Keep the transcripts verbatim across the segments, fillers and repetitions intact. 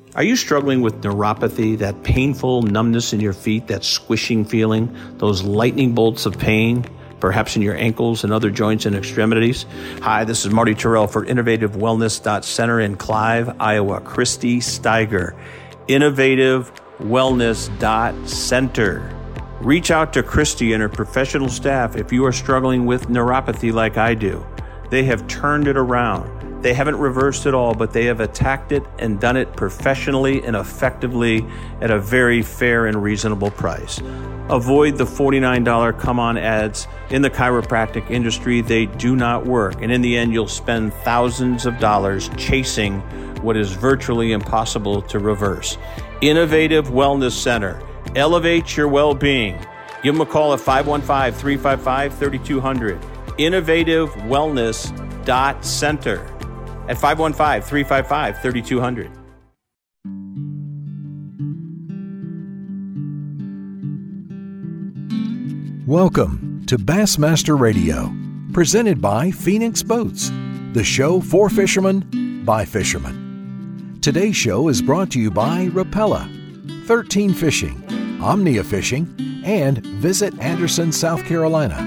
Are you struggling with neuropathy, that painful numbness in your feet, that squishing feeling, those lightning bolts of pain, perhaps in your ankles and other joints and extremities? Hi, this is Marty Terrell for Innovative Wellness Center in Clive, Iowa. Christy Steiger, Innovative Wellness Center. Reach out to Christy and her professional staff if you are struggling with neuropathy like I do. They have turned it around. They haven't reversed it all, but they have attacked it and done it professionally and effectively at a very fair and reasonable price. Avoid the forty-nine dollars come-on ads in the chiropractic industry. They do not work. And in the end, you'll spend thousands of dollars chasing what is virtually impossible to reverse. Innovative Wellness Center. Elevate your well-being. Give them a call at five one five, three five five, three two zero zero. Innovative Wellness Center at five one five, three five five, three two zero zero. Welcome to Bassmaster Radio, presented by Phoenix Boats, the show for fishermen by fishermen. Today's show is brought to you by Rapella, thirteen Fishing, Omnia Fishing, and Visit Anderson, South Carolina.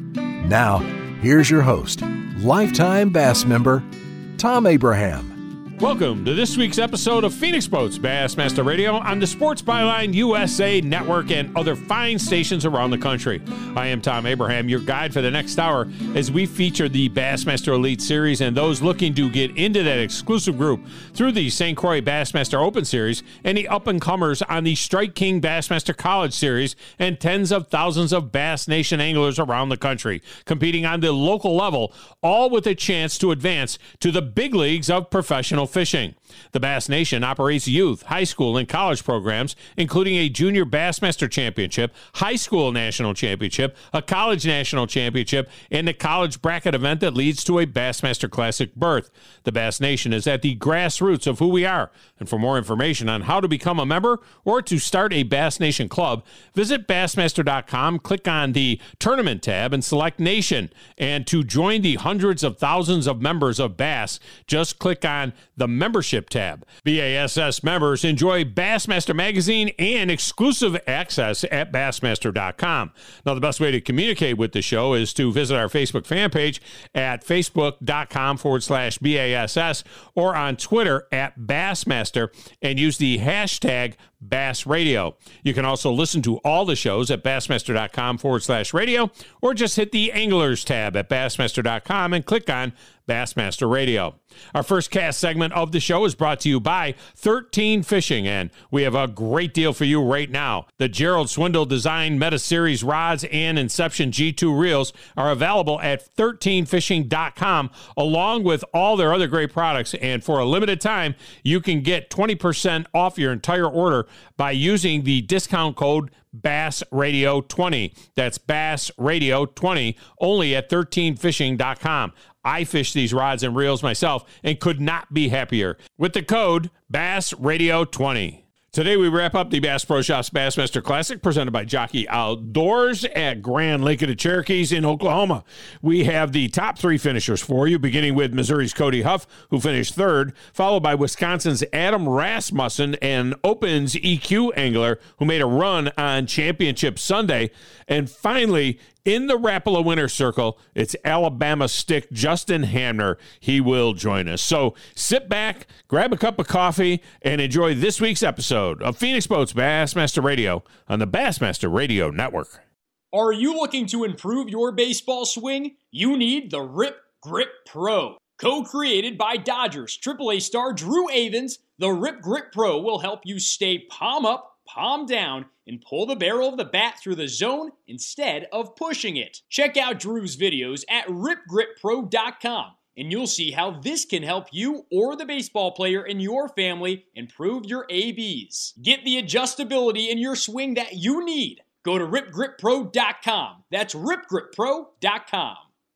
Now, here's your host, lifetime bass member, Tom Abraham. Welcome to this week's episode of Phoenix Boats Bassmaster Radio on the Sports Byline U S A Network and other fine stations around the country. I am Tom Abraham, your guide for the next hour as we feature the Bassmaster Elite Series and those looking to get into that exclusive group through the Saint Croix Bassmaster Open Series and the up-and-comers on the Strike King Bassmaster College Series and tens of thousands of Bass Nation anglers around the country competing on the local level, all with a chance to advance to the big leagues of professional fishing. The Bass Nation operates youth, high school, and college programs, including a Junior Bassmaster Championship, High School National Championship, a College National Championship, and a college bracket event that leads to a Bassmaster Classic berth. The Bass Nation is at the grassroots of who we are. And for more information on how to become a member or to start a Bass Nation club, visit Bassmaster dot com, click on the Tournament tab, and select Nation. And to join the hundreds of thousands of members of Bass, just click on the Membership tab. B A S S members enjoy Bassmaster Magazine and exclusive access at Bassmaster dot com. Now, the best way to communicate with the show is to visit our Facebook fan page at Facebook.com forward slash BASS or on Twitter at Bassmaster and use the hashtag Bass Radio. You can also listen to all the shows at Bassmaster.com forward slash radio or just hit the Anglers tab at Bassmaster dot com and click on Bassmaster Radio. Our first cast segment of the show is brought to you by thirteen Fishing, and we have a great deal for you right now. The Gerald Swindle Design Meta Series rods and Inception G two reels are available at thirteen fishing dot com along with all their other great products, and for a limited time, you can get twenty percent off your entire order by using the discount code Bass Radio twenty. That's Bass Radio twenty, only at thirteen fishing dot com. I fish these rods and reels myself and could not be happier with the code Bass Radio twenty. Today we wrap up the Bass Pro Shops Bassmaster Classic presented by Jockey Outdoors at Grand Lake of the Cherokees in Oklahoma. We have the top three finishers for you, beginning with Missouri's Cody Huff, who finished third, followed by Wisconsin's Adam Rasmussen and Open's E Q angler, who made a run on Championship Sunday. And finally, in the Rapala Winner's Circle, it's Alabama stick Justin Hamner. He will join us. So sit back, grab a cup of coffee, and enjoy this week's episode of Phoenix Boats Bassmaster Radio on the Bassmaster Radio Network. Are you looking to improve your baseball swing? You need the Rip Grip Pro. Co-created by Dodgers triple A star Drew Avans, the Rip Grip Pro will help you stay palm up, palm down, and pull the barrel of the bat through the zone instead of pushing it. Check out Drew's videos at rip grip pro dot com, and you'll see how this can help you or the baseball player in your family improve your A Bs. Get the adjustability in your swing that you need. Go to rip grip pro dot com. That's rip grip pro dot com.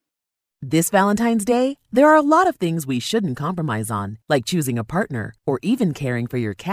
This Valentine's Day, there are a lot of things we shouldn't compromise on, like choosing a partner or even caring for your cat.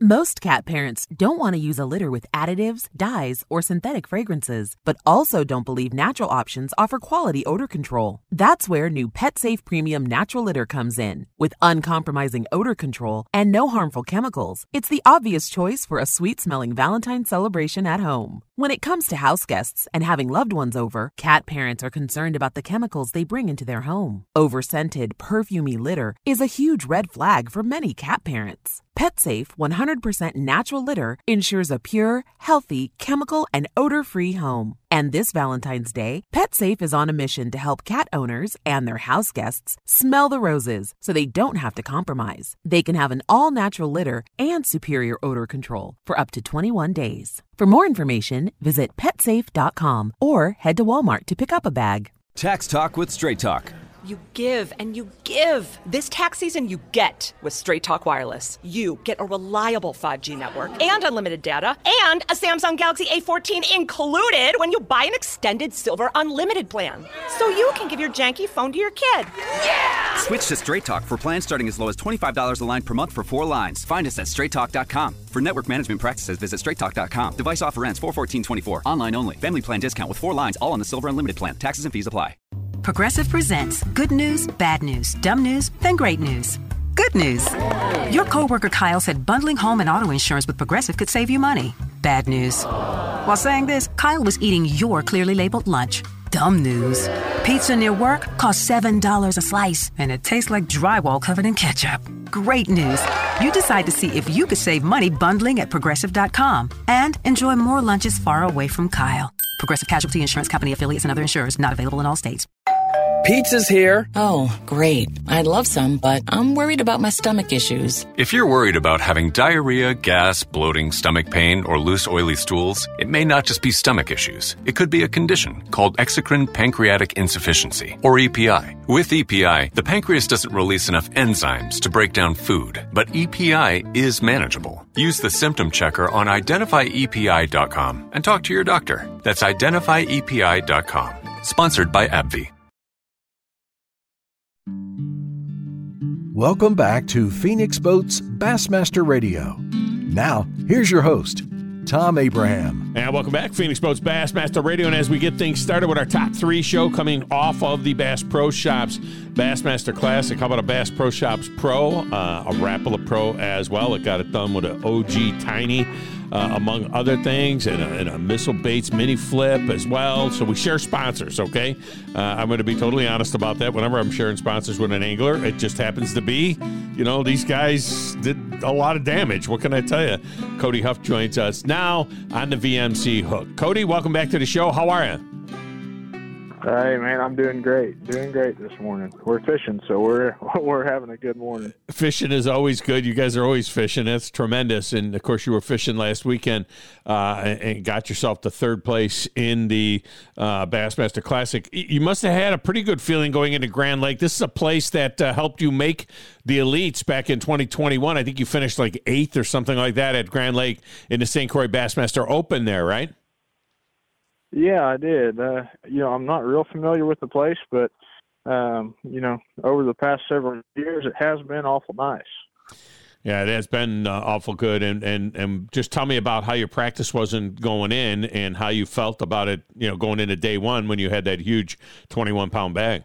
Most cat parents don't want to use a litter with additives, dyes, or synthetic fragrances, but also don't believe natural options offer quality odor control. That's where new PetSafe Premium Natural Litter comes in. With uncompromising odor control and no harmful chemicals, it's the obvious choice for a sweet-smelling Valentine's celebration at home. When it comes to house guests and having loved ones over, cat parents are concerned about the chemicals they bring into their home. Over-scented, perfumey litter is a huge red flag for many cat parents. PetSafe one hundred percent natural litter ensures a pure, healthy, chemical, and odor-free home. And this Valentine's Day, PetSafe is on a mission to help cat owners and their house guests smell the roses so they don't have to compromise. They can have an all-natural litter and superior odor control for up to twenty-one days. For more information, visit pet safe dot com or head to Walmart to pick up a bag. Tax Talk with Straight Talk. You give and you give. This tax season, you get with Straight Talk Wireless. You get a reliable five G network and unlimited data and a Samsung Galaxy A fourteen included when you buy an extended Silver Unlimited plan. So you can give your janky phone to your kid. Yeah! Switch to Straight Talk for plans starting as low as twenty-five dollars a line per month for four lines. Find us at straight talk dot com. For network management practices, visit straight talk dot com. Device offer ends four fourteen twenty-four. Online only. Family plan discount with four lines, all on the Silver Unlimited plan. Taxes and fees apply. Progressive presents good news, bad news, dumb news, then great news. Good news. Your coworker Kyle said bundling home and auto insurance with Progressive could save you money. Bad news. While saying this, Kyle was eating your clearly labeled lunch. Dumb news. Pizza near work costs seven dollars a slice, and it tastes like drywall covered in ketchup. Great news. You decide to see if you could save money bundling at progressive dot com and enjoy more lunches far away from Kyle. Progressive Casualty Insurance Company affiliates and other insurers not available in all states. Pizza's here. Oh, great. I'd love some, but I'm worried about my stomach issues. If you're worried about having diarrhea, gas, bloating, stomach pain, or loose, oily stools, it may not just be stomach issues. It could be a condition called exocrine pancreatic insufficiency, or E P I. With E P I, the pancreas doesn't release enough enzymes to break down food, but E P I is manageable. Use the symptom checker on identify E P I dot com and talk to your doctor. That's identify E P I dot com. Sponsored by AbbVie. Welcome back to Phoenix Boats Bassmaster Radio. Now, here's your host, Tom Abraham. And welcome back, Phoenix Boats Bassmaster Radio. And as we get things started with our top three show coming off of the Bass Pro Shops Bassmaster Classic, how about a Bass Pro Shops Pro, uh, a Rapala Pro as well. It got it done with an O G Tiny, uh, among other things, and a, and a Missile Baits mini flip as well. So we share sponsors, okay? Uh, I'm going to be totally honest about that. Whenever I'm sharing sponsors with an angler, it just happens to be, you know, these guys did a lot of damage. What can I tell you? Cody Huff joins us now on the V M C hook. Cody, welcome back to the show. How are you? Hey, man, I'm doing great. Doing great this morning. We're fishing, so we're we're having a good morning. Fishing is always good. You guys are always fishing. That's tremendous. And, of course, you were fishing last weekend uh, and, and got yourself to third place in the uh, Bassmaster Classic. You must have had a pretty good feeling going into Grand Lake. This is a place that uh, helped you make the elites back in twenty twenty-one. I think you finished like eighth or something like that at Grand Lake in the Saint Croix Bassmaster Open there, right? Yeah, I did. Uh, you know, I'm not real familiar with the place, but, um, you know, over the past several years, it has been awful nice. Yeah, it has been uh, awful good. And, and, and just tell me about how your practice wasn't going in and how you felt about it, you know, going into day one when you had that huge twenty-one pound bag.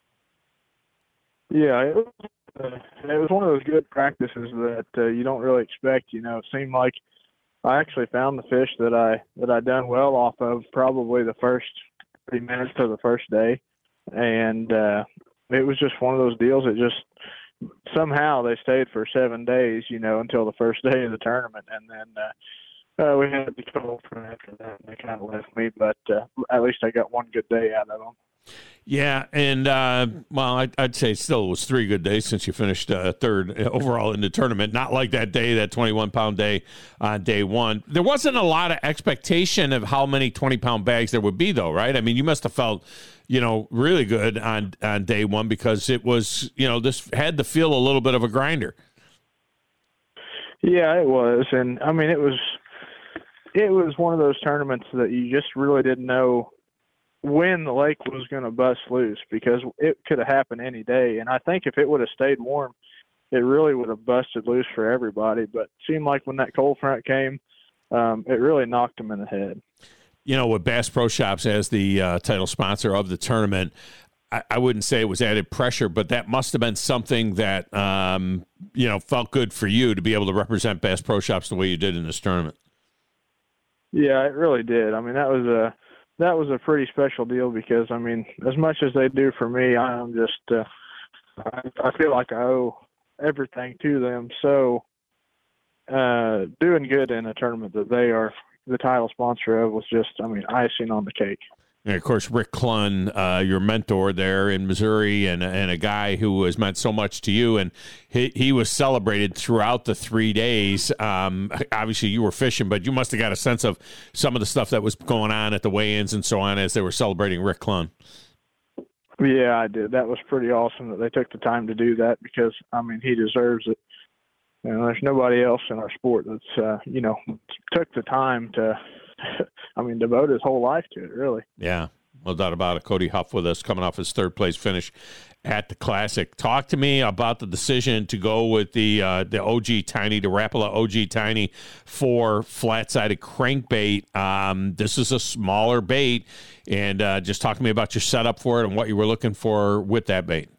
Yeah, it was, uh, it was one of those good practices that uh, you don't really expect. You know, it seemed like I actually found the fish that I that I done well off of probably the first thirty minutes of the first day, and uh, it was just one of those deals that just somehow they stayed for seven days, you know, until the first day of the tournament, and then uh, uh, we had to be told from after that, and they kind of left me, but uh, at least I got one good day out of them. Yeah, and, uh, well, I'd, I'd say still it was three good days since you finished uh, third overall in the tournament. Not like that day, that twenty-one pound day on day one. There wasn't a lot of expectation of how many twenty pound bags there would be, though, right? I mean, you must have felt, you know, really good on, on day one because it was, you know, this had to feel a little bit of a grinder. Yeah, it was. And, I mean, it was it was one of those tournaments that you just really didn't know when the lake was going to bust loose because it could have happened any day. And I think if it would have stayed warm it really would have busted loose for everybody. But it seemed like when that cold front came, um, it really knocked them in the head. You know, with Bass Pro Shops as the uh, title sponsor of the tournament, I, I wouldn't say it was added pressure, but that must have been something that, um, you know, felt good for you to be able to represent Bass Pro Shops the way you did in this tournament. Yeah, it really did. I mean, that was a that was a pretty special deal because, I mean, as much as they do for me, I'm just uh, I, I feel like I owe everything to them. So uh, doing good in a tournament that they are the title sponsor of was just, I mean, icing on the cake. And of course, Rick Clunn, uh, your mentor there in Missouri, and and a guy who has meant so much to you, and he he was celebrated throughout the three days. Um, obviously, you were fishing, but you must have got a sense of some of the stuff that was going on at the weigh-ins and so on as they were celebrating Rick Clunn. Yeah, I did. That was pretty awesome that they took the time to do that because, I mean, he deserves it. You know, there's nobody else in our sport that's, uh, you know, took the time to, I mean, devote his whole life to it, really. Yeah, no doubt about it. Cody Huff with us, coming off his third place finish at the Classic. Talk to me about the decision to go with the uh, the O G Tiny, the Rapala O G Tiny for flat-sided crankbait. Um, this is a smaller bait, and uh, just talk to me about your setup for it and what you were looking for with that bait.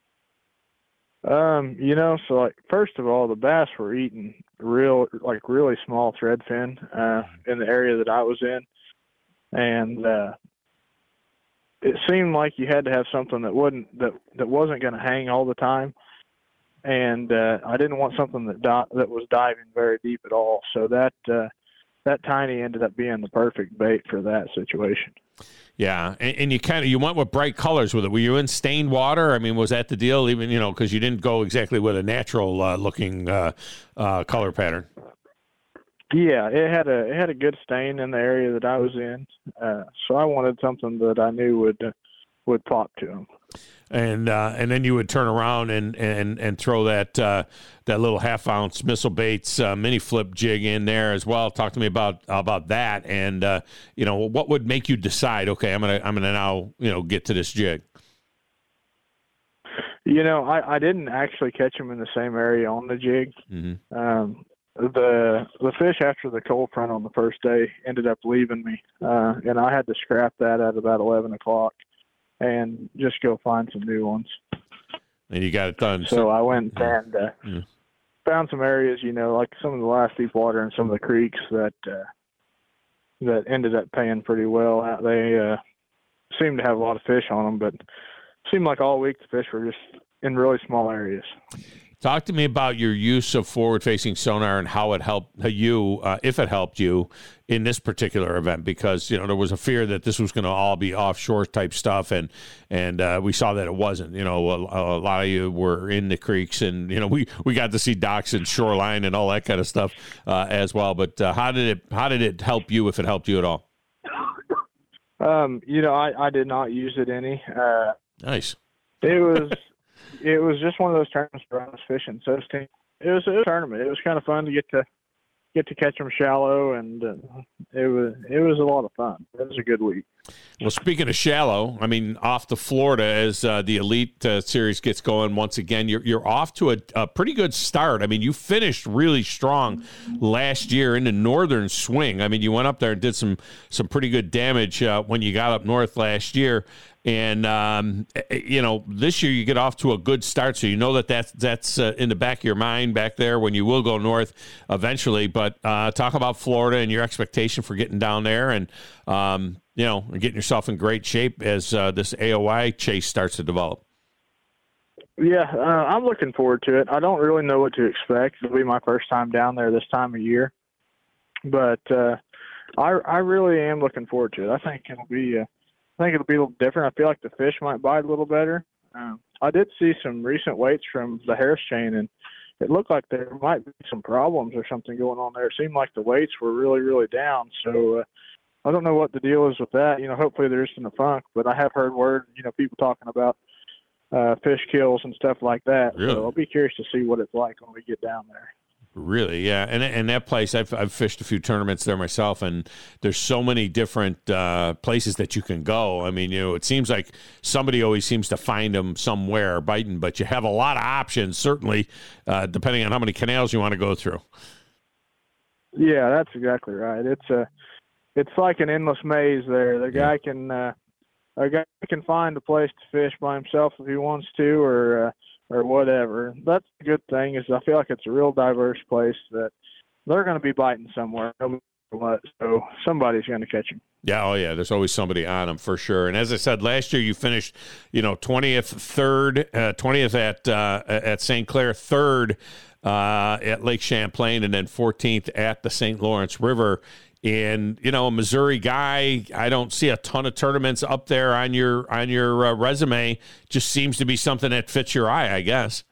Um, you know, so like first of all, the bass were eating real, like really small thread fin uh, in the area that I was in, and uh, it seemed like you had to have something that wouldn't that that wasn't going to hang all the time, and uh, I didn't want something that di- that was diving very deep at all. So that uh, that Tiny ended up being the perfect bait for that situation. Yeah, and, and you kind of you went with bright colors with it. Were you in stained water? I mean, was that the deal? Even you know, because you didn't go exactly with a natural uh, looking uh, uh, color pattern. Yeah, it had a it had a good stain in the area that I was in, uh, so I wanted something that I knew would uh, would pop to them. And uh, and then you would turn around and and, and throw that uh, that little half ounce Missile Baits uh, mini flip jig in there as well. Talk to me about about that, and uh, you know what would make you decide? Okay, I'm gonna I'm gonna now you know get to this jig. You know, I, I didn't actually catch them in the same area on the jig. Mm-hmm. Um, the the fish after the cold front on the first day ended up leaving me, uh, and I had to scrap that at about eleven o'clock. And just go find some new ones. And you got it done. So I went and uh, yeah. found some areas, you know, like some of the last deep water and some of the creeks that uh, that ended up paying pretty well. They uh, seemed to have a lot of fish on them, but it seemed like all week the fish were just in really small areas. Talk to me about your use of forward-facing sonar and how it helped you, uh, if it helped you, in this particular event. Because you know there was a fear that this was going to all be offshore type stuff, and and uh, we saw that it wasn't. You know, a, a lot of you were in the creeks, and you know we, we got to see docks and shoreline and all that kind of stuff uh, as well. But uh, how did it how did it help you, if it helped you at all? Um, you know, I, I did not use it any. Uh, nice. It was. It was just one of those tournaments where I was fishing. So it was, it was a tournament. It was kind of fun to get to get to catch them shallow, and uh, it was it was a lot of fun. It was a good week. Well, speaking of shallow, I mean, off to Florida as uh, the Elite uh, Series gets going once again. You're you're off to a, a pretty good start. I mean, you finished really strong last year in the northern swing. I mean, you went up there and did some some pretty good damage uh, when you got up north last year. And, um, you know, this year you get off to a good start, so you know that that's, that's uh, in the back of your mind back there when you will go north eventually. But uh, talk about Florida and your expectation for getting down there and, um, you know, getting yourself in great shape as uh, this A O I chase starts to develop. Yeah, uh, I'm looking forward to it. I don't really know what to expect. It'll be my first time down there this time of year. But uh, I, I really am looking forward to it. I think it'll be uh, I think it'll be a little different. I feel like the fish might bite a little better. Um, I did see some recent weights from the Harris chain, and it looked like there might be some problems or something going on there. It seemed like the weights were really, really down. So uh, I don't know what the deal is with that. You know, hopefully there isn't a funk, but I have heard word, you know, people talking about uh, fish kills and stuff like that. Really? So I'll be curious to see what it's like when we get down there. Really, yeah, and and that place, I've I've fished a few tournaments there myself, and there's so many different uh, places that you can go. I mean, you know, it seems like somebody always seems to find them somewhere biting, but you have a lot of options, certainly, uh, depending on how many canals you want to go through. Yeah, that's exactly right. It's a, it's like an endless maze there. The guy can, uh, a guy can find a place to fish by himself if he wants to, or. Uh, or whatever. That's the good thing is I feel like it's a real diverse place that they're going to be biting somewhere, no matter what, so somebody's going to catch them. Yeah, oh yeah, there's always somebody on them for sure. And as I said, last year you finished, you know, twentieth, third, uh, twentieth at uh, at Saint Clair, third uh, at Lake Champlain, and then fourteenth at the Saint Lawrence River. And, you know, a Missouri guy, I don't see a ton of tournaments up there on your on your uh, resume. Just seems to be something that fits your eye, I guess.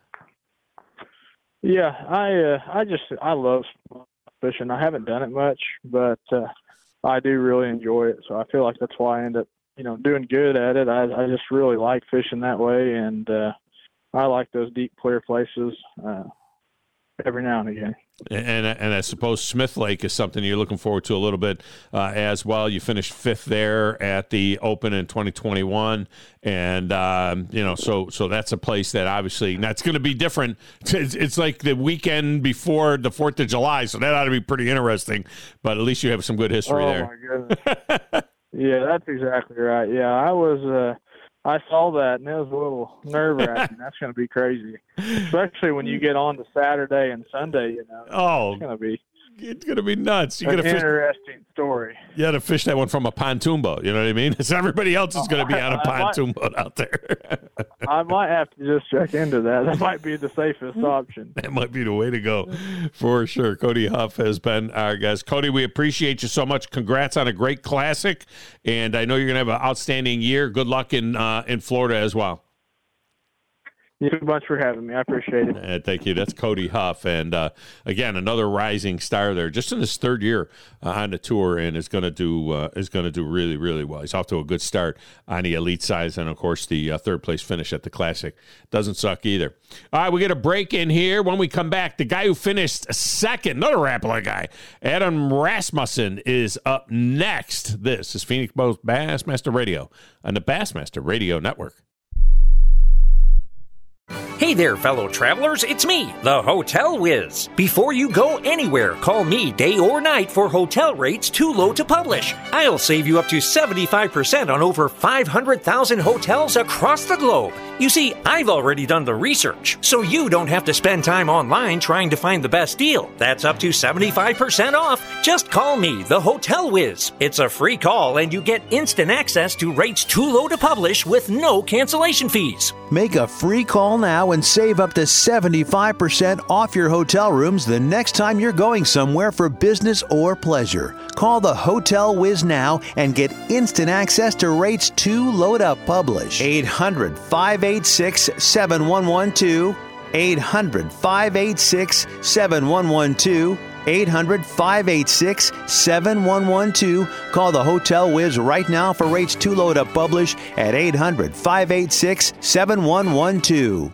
Yeah, I uh, I just I love fishing. I haven't done it much, but uh, I do really enjoy it. So I feel like that's why I end up, you know, doing good at it. I I just really like fishing that way, and uh, I like those deep, clear places uh, every now and again. And and I suppose Smith Lake is something you're looking forward to a little bit uh, as well. You finished fifth there at the Open in twenty twenty-one, and um, you know, so so that's a place that obviously that's going to be different. It's, it's like the weekend before the Fourth of July, so that ought to be pretty interesting. But at least you have some good history oh, there. Oh my goodness! Yeah, that's exactly right. Yeah, I was. Uh, I saw that, and it was a little nerve-wracking. That's going to be crazy, especially when you get on to Saturday and Sunday. You know, oh, it's going to be it's going to be nuts. You an got to interesting fish, story. You got to fish that one from a pontoon boat. You know what I mean? So everybody else is going to be on a pontoon boat out there. I might have to just check into that. That might be the safest option. That might be the way to go for sure. Cody Huff has been our guest. Cody, we appreciate you so much. Congrats on a great classic, and I know you're going to have an outstanding year. Good luck in uh, in Florida as well. Thank you so much for having me. I appreciate it. Uh, thank you. That's Cody Huff. And, uh, again, another rising star there. Just in his third year uh, on the tour, and is going to do uh, is going to do really, really well. He's off to a good start on the elite size, and, of course, the uh, third-place finish at the Classic. Doesn't suck either. All right, we get a break in here. When we come back, the guy who finished second, another Rapala guy, Adam Rasmussen, is up next. This is Phoenix Boats Bassmaster Radio on the Bassmaster Radio Network. Hey there, fellow travelers, it's me, the Hotel Whiz. Before you go anywhere, call me day or night for hotel rates too low to publish. I'll save you up to seventy-five percent on over five hundred thousand hotels across the globe. You see, I've already done the research, so you don't have to spend time online trying to find the best deal. That's up to seventy-five percent off. Just call me, the Hotel Whiz. It's a free call, and you get instant access to rates too low to publish with no cancellation fees. Make a free call now and save up to seventy-five percent off your hotel rooms the next time you're going somewhere for business or pleasure. Call the Hotel Whiz now and get instant access to rates too low to publish. eight hundred, five eight six, seven one one two. eight hundred, five eight six, seven one one two. eight hundred, five eight six, seven one one two. Call the Hotel Whiz right now for rates too low to publish at eight hundred, five eight six, seven one one two.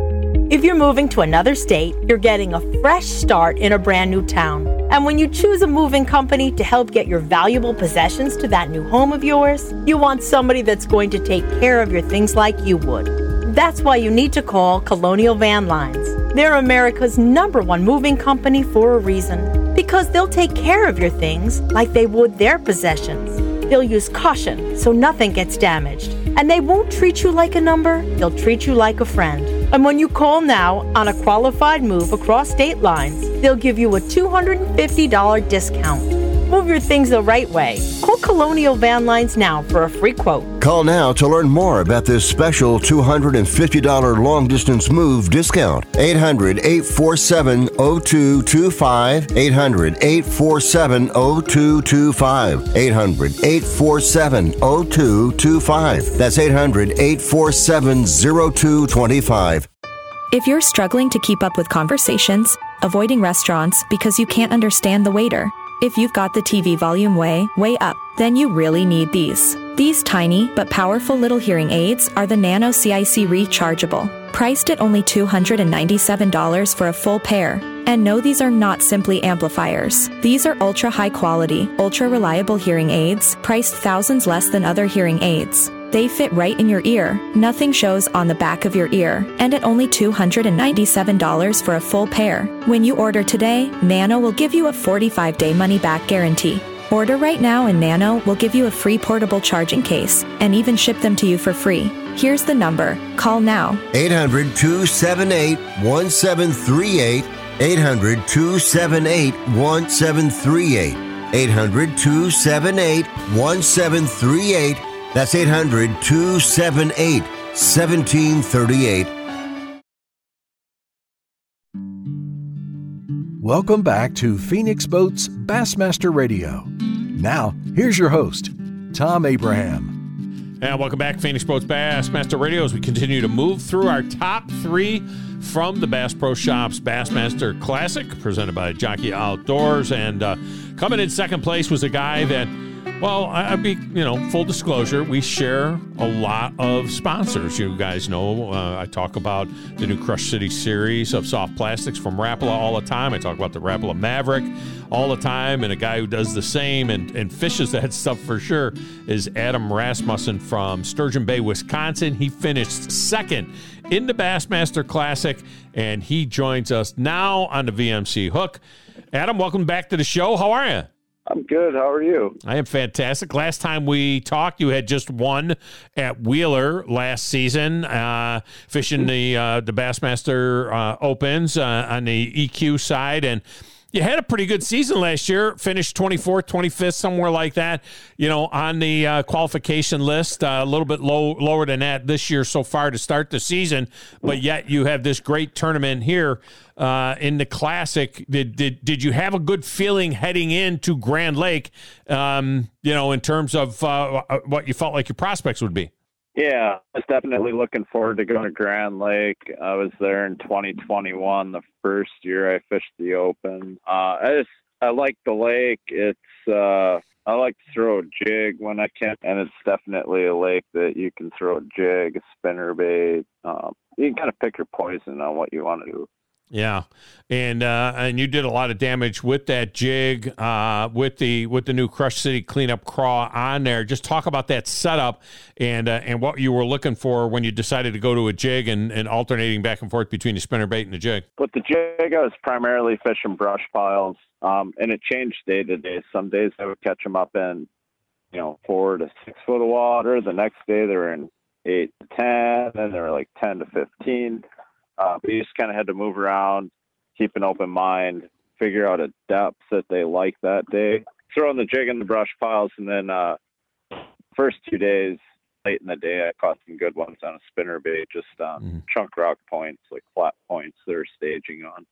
If you're moving to another state, you're getting a fresh start in a brand new town. And when you choose a moving company to help get your valuable possessions to that new home of yours, you want somebody that's going to take care of your things like you would. That's why you need to call Colonial Van Lines. They're America's number one moving company for a reason. Because they'll take care of your things like they would their possessions. They'll use caution so nothing gets damaged. And they won't treat you like a number, they'll treat you like a friend. And when you call now on a qualified move across state lines, they'll give you a two hundred fifty dollars discount. Move your things the right way. Call Colonial Van Lines now for a free quote. Call now to learn more about this special two hundred fifty dollars long-distance move discount. eight hundred, eight four seven, zero two two five. eight hundred, eight four seven, zero two two five. eight hundred, eight four seven, zero two two five. That's eight hundred, eight four seven, zero two two five. If you're struggling to keep up with conversations, avoiding restaurants because you can't understand the waiter, if you've got the T V volume way, way up, then you really need these. These tiny but powerful little hearing aids are the Nano C I C Rechargeable. Priced at only two hundred ninety-seven dollars for a full pair, And no, these are not simply amplifiers. These are ultra high quality, ultra reliable hearing aids, priced thousands less than other hearing aids. They fit right in your ear. Nothing shows on the back of your ear. And at only two hundred ninety-seven dollars for a full pair. When you order today, Nano will give you a forty-five day money-back guarantee. Order right now and Nano will give you a free portable charging case and even ship them to you for free. Here's the number. Call now. eight hundred, two seven eight, one seven three eight. eight hundred, two seven eight, one seven three eight. eight hundred, two seven eight, one seven three eight. That's eight hundred, two seven eight, one seven three eight. Welcome back to Phoenix Boats Bassmaster Radio. Now, here's your host, Tom Abraham. And welcome back, Phoenix Boats Bassmaster Radio, as we continue to move through our top three from the Bass Pro Shops Bassmaster Classic, presented by Jockey Outdoors. And uh, coming in second place was a guy that, well, I'd be, you know, full disclosure, we share a lot of sponsors. You guys know uh, I talk about the new Crush City series of soft plastics from Rapala all the time. I talk about the Rapala Maverick all the time, and a guy who does the same and, and fishes that stuff for sure is Adam Rasmussen from Sturgeon Bay, Wisconsin. He finished second in the Bassmaster Classic, and he joins us now on the V M C Hook. Adam, welcome back to the show. How are you? I'm good. How are you? I am fantastic. Last time we talked, you had just won at Wheeler last season, uh, fishing the uh, the Bassmaster uh, Opens uh, on the E Q side, and you had a pretty good season last year. Finished twenty-fourth, twenty-fifth, somewhere like that. You know, on the uh, qualification list, uh, a little bit low, lower than that this year so far to start the season. But yet you have this great tournament here uh, in the Classic. Did did did you have a good feeling heading into Grand Lake? Um, you know, in terms of uh, what you felt like your prospects would be. Yeah, I was definitely looking forward to going to Grand Lake. I was there in twenty twenty-one, the first year I fished the Open. Uh, I just, I like the lake. It's, uh, I like to throw a jig when I can, and it's definitely a lake that you can throw a jig, a spinnerbait. Um, you can kind of pick your poison on what you want to do. Yeah, and uh, and you did a lot of damage with that jig, uh, with the with the new Crush City cleanup craw on there. Just talk about that setup and uh, and what you were looking for when you decided to go to a jig and, and alternating back and forth between the spinnerbait and the jig. With the jig, I was primarily fishing brush piles, um, and it changed day to day. Some days I would catch them up in, you know, four to six foot of water. The next day they were in eight to ten, then they were like ten to fifteen. Uh, we just kind of had to move around, keep an open mind, figure out a depth that they like that day. Throwing the jig in the brush piles, and then uh, first two days, late in the day, I caught some good ones on a spinnerbait, just on mm-hmm. chunk rock points, like flat points they're staging on.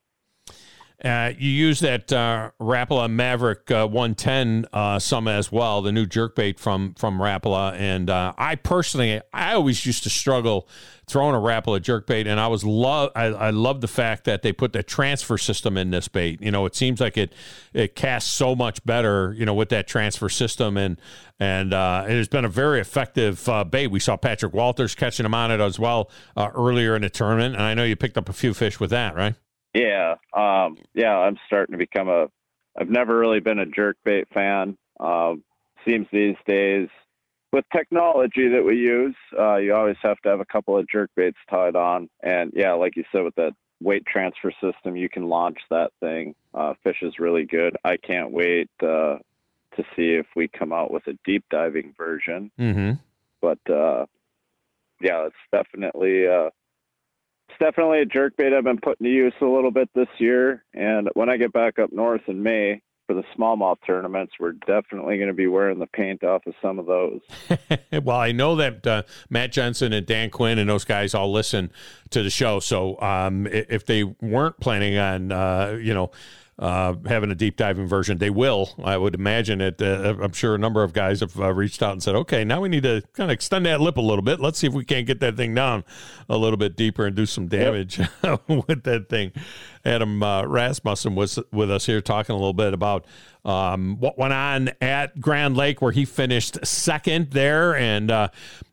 Uh, you use that uh, Rapala Maverick uh, one ten uh, some as well, the new jerkbait from from Rapala. And uh, I personally, I always used to struggle throwing a Rapala jerkbait, and I was love. I, I love the fact that they put the transfer system in this bait. You know, it seems like it it casts so much better, you know, with that transfer system, and and uh, it has been a very effective uh, bait. We saw Patrick Walters catching them on it as well uh, earlier in the tournament, and I know you picked up a few fish with that, right? Yeah, um, yeah, I'm starting to become a. I've never really been a jerkbait fan. Uh, seems these days, with technology that we use, uh, you always have to have a couple of jerkbaits tied on. And yeah, like you said, with that weight transfer system, you can launch that thing. Uh, fish is really good. I can't wait uh, to see if we come out with a deep diving version. Mm-hmm. But uh, yeah, it's definitely. Uh, It's definitely a jerkbait I've been putting to use a little bit this year. And when I get back up north in May for the smallmouth tournaments, we're definitely going to be wearing the paint off of some of those. Well, I know that uh, Matt Jensen and Dan Quinn and those guys all listen to the show. So um, if they weren't planning on, uh, you know, uh, having a deep diving version, they will. I would imagine it. Uh, I'm sure a number of guys have uh, reached out and said, okay, now we need to kind of extend that lip a little bit. Let's see if we can't get that thing down a little bit deeper and do some damage yep. with that thing. Adam uh, Rasmussen was with us here talking a little bit about um, what went on at Grand Lake, where he finished second there. And, uh,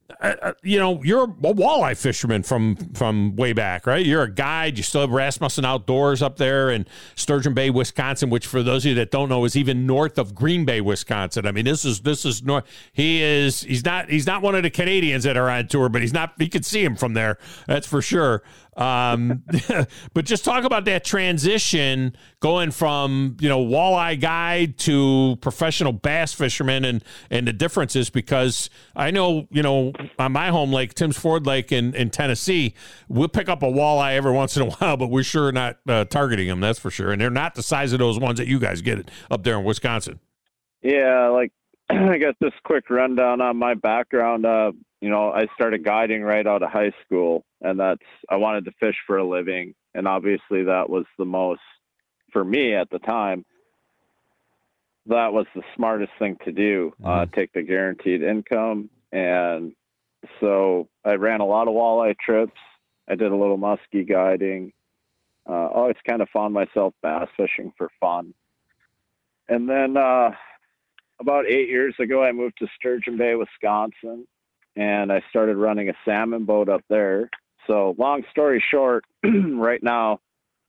uh, you know, you're a walleye fisherman from from way back, right? You're a guide. You still have Rasmussen Outdoors up there in Sturgeon Bay, Wisconsin, which for those of you that don't know is even north of Green Bay, Wisconsin. I mean, this is this is north. He is he's not he's not one of the Canadians that are on tour, but he's not. You can see him from there. That's for sure. Um, but just talk about that transition going from, you know, walleye guide to professional bass fisherman and, and the differences, because I know, you know, on my home lake, Tim's Ford Lake in, in Tennessee, we'll pick up a walleye every once in a while, but we're sure not uh, targeting them. That's for sure. And they're not the size of those ones that you guys get up there in Wisconsin. Yeah. Like, I guess this quick rundown on my background. Uh, you know, I started guiding right out of high school, and that's, I wanted to fish for a living. And obviously that was the most, for me at the time, that was the smartest thing to do, mm-hmm. uh, take the guaranteed income. And so I ran a lot of walleye trips. I did a little muskie guiding. Uh, always kind of found myself bass fishing for fun. And then, uh, about eight years ago, I moved to Sturgeon Bay, Wisconsin, and I started running a salmon boat up there. So long story short, right now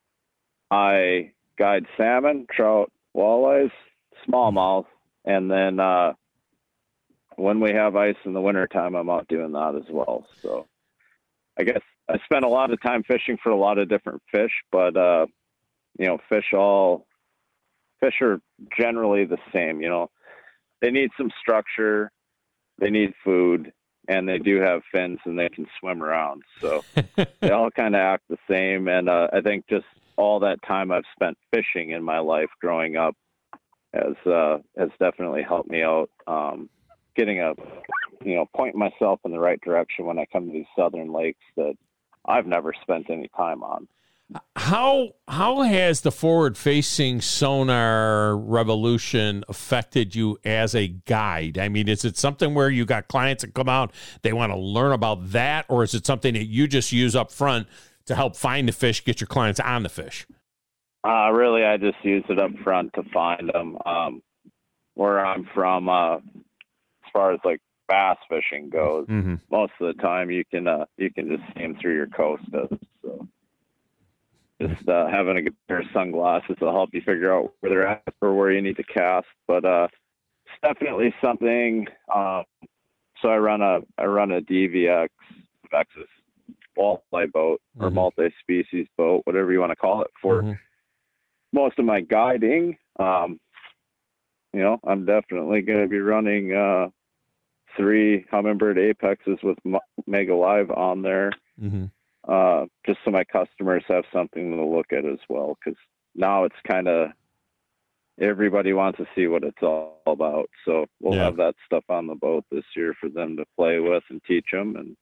I guide salmon, trout, walleyes, smallmouth, and then uh, when we have ice in the wintertime, I'm out doing that as well. So I guess I spent a lot of time fishing for a lot of different fish, but, uh, you know, fish all, fish are generally the same, you know. They need some structure, they need food, and they do have fins and they can swim around. So they all kind of act the same. And uh, I think just all that time I've spent fishing in my life growing up has uh, has definitely helped me out, um, getting a, you know, pointing myself in the right direction when I come to these southern lakes that I've never spent any time on. How how has the forward-facing sonar revolution affected you as a guide? I mean, is it something where you got clients that come out, they want to learn about that, or is it something that you just use up front to help find the fish, get your clients on the fish? Uh, really, I just use it up front to find them. Um, where I'm from, uh, as far as like bass fishing goes, mm-hmm. most of the time you can uh, you can just see them through your Costas. So. Just uh, having a good pair of sunglasses will help you figure out where they're at or where you need to cast. But uh, it's definitely something. Uh, so I run a I run a D V X Vexus walleye boat or mm-hmm. multi-species boat, whatever you want to call it, for mm-hmm. most of my guiding. Um, you know, I'm definitely going to be running uh, three Humminbird Apexes with Mega Live on there. Mm-hmm. Uh, just so my customers have something to look at as well, because now it's kind of everybody wants to see what it's all about. So we'll yeah. have that stuff on the boat this year for them to play with and teach them. And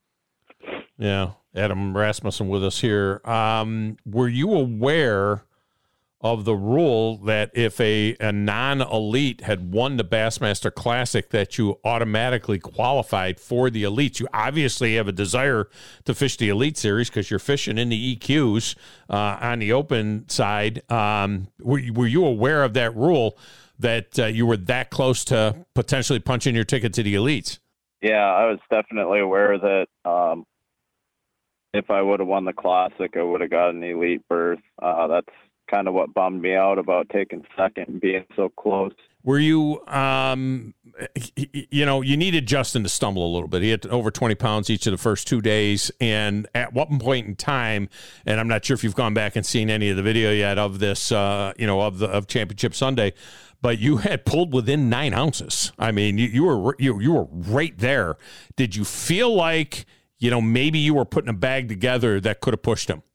yeah, Adam Rasmussen with us here. Um, were you aware of the rule that if a, a non-elite had won the Bassmaster Classic, that you automatically qualified for the elites? You obviously have a desire to fish the Elite Series because you're fishing in the E Qs uh, on the open side. Um, were, were you aware of that rule, that uh, you were that close to potentially punching your ticket to the elites? Yeah, I was definitely aware that um, if I would have won the Classic, I would have got an elite berth. Uh, that's kind of what bummed me out about taking second and being so close. Were you, um, you know, you needed Justin to stumble a little bit. He had over twenty pounds each of the first two days. And at what point in time, and I'm not sure if you've gone back and seen any of the video yet of this, uh, you know, of the of Championship Sunday, but you had pulled within nine ounces. I mean, you, you were you, you were right there. Did you feel like, you know, maybe you were putting a bag together that could have pushed him?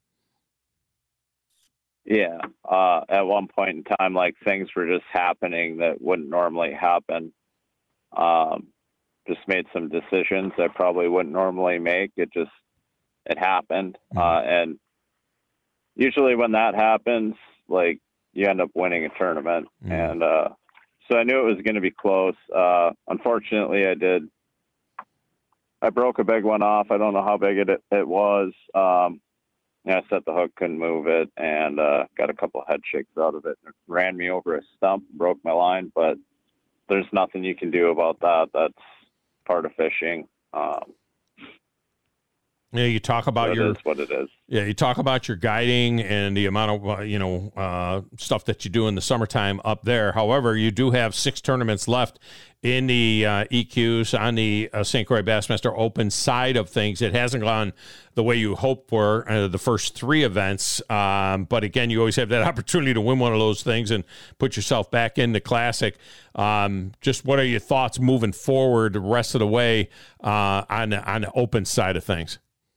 Yeah. Uh, at one point in time, like, things were just happening that wouldn't normally happen. Um, just made some decisions I probably wouldn't normally make. It just, it happened. Mm-hmm. Uh, and usually when that happens, like, you end up winning a tournament. Mm-hmm. And, uh, so I knew it was going to be close. Uh, unfortunately I did, I broke a big one off. I don't know how big it, it was. Um, Yeah, I set the hook, couldn't move it, and uh, got a couple head shakes out of it. It ran me over a stump, broke my line, but there's nothing you can do about that. That's part of fishing. Um, Yeah, you talk about it your is what it is. Yeah, you talk about your guiding and the amount of uh, you know uh, stuff that you do in the summertime up there. However, you do have six tournaments left in the uh, E Qs on the uh, Saint Croix Bassmaster Open side of things. It hasn't gone the way you hoped for uh, the first three events, um, but again, you always have that opportunity to win one of those things and put yourself back in the Classic. Um, just what are your thoughts moving forward the rest of the way uh, on the, on the Open side of things?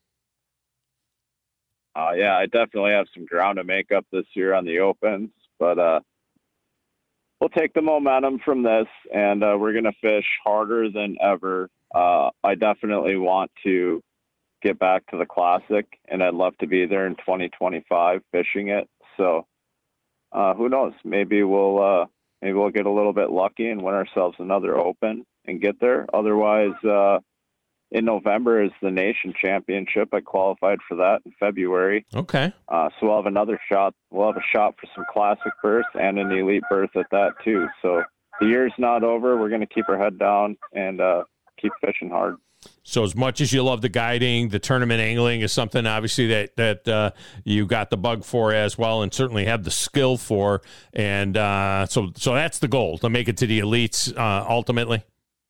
Uh, yeah, I definitely have some ground to make up this year on the Opens, but uh, we'll take the momentum from this, and uh, we're going to fish harder than ever. Uh, I definitely want to get back to the Classic, and I'd love to be there in twenty twenty-five fishing it. So uh, who knows? Maybe we'll uh, maybe we'll get a little bit lucky and win ourselves another Open and get there. Otherwise, uh, in November is the Nation Championship. I qualified for that in February. Okay. Uh, so we'll have another shot. We'll have a shot for some Classic berths and an elite berth at that too. So the year's not over. We're going to keep our head down and uh, keep fishing hard. So as much as you love the guiding, the tournament angling is something obviously that that uh, you got the bug for as well, and certainly have the skill for. And uh, so so that's the goal, to make it to the elites uh, ultimately.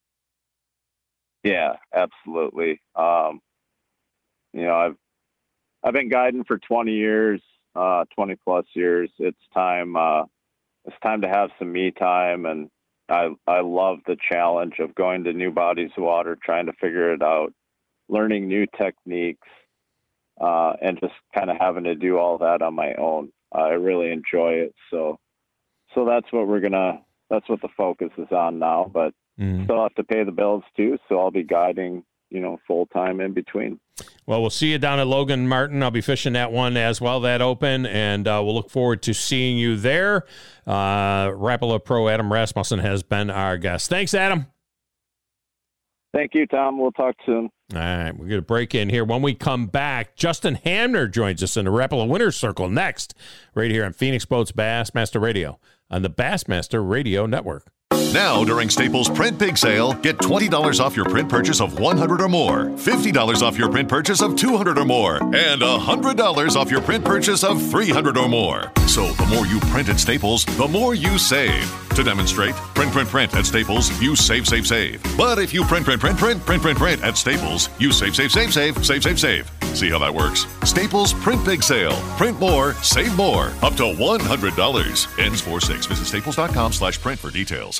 Yeah, absolutely. Um, you know, I've I've been guiding for twenty years, uh, twenty plus years. It's time. Uh, it's time to have some me time, and I I love the challenge of going to new bodies of water, trying to figure it out, learning new techniques, uh, and just kind of having to do all that on my own. I really enjoy it. So, so that's what we're gonna. That's what the focus is on now. But mm. still have to pay the bills too. So I'll be guiding, you know, full time in between. Well, we'll see you down at Logan Martin. I'll be fishing that one as well, that Open, and uh, we'll look forward to seeing you there. Uh, Rapala Pro Adam Rasmussen has been our guest. Thanks, Adam. Thank you, Tom. We'll talk soon. All right, we're going to break in here. When we come back, Justin Hamner joins us in the Rapala Winner's Circle next, right here on Phoenix Boats Bassmaster Radio on the Bassmaster Radio Network. Now, during Staples Print Big Sale, get twenty dollars off your print purchase of one hundred dollars or more, fifty dollars off your print purchase of two hundred dollars or more, and one hundred dollars off your print purchase of three hundred dollars or more. So the more you print at Staples, the more you save. To demonstrate, print, print, print at Staples, you save, save, save. But if you print, print, print, print, print, print, print at Staples, you save, save, save, save, save, save, save. See how that works? Staples Print Big Sale. Print more, save more. Up to one hundred dollars. Ends four six. Visit staples.com slash print for details.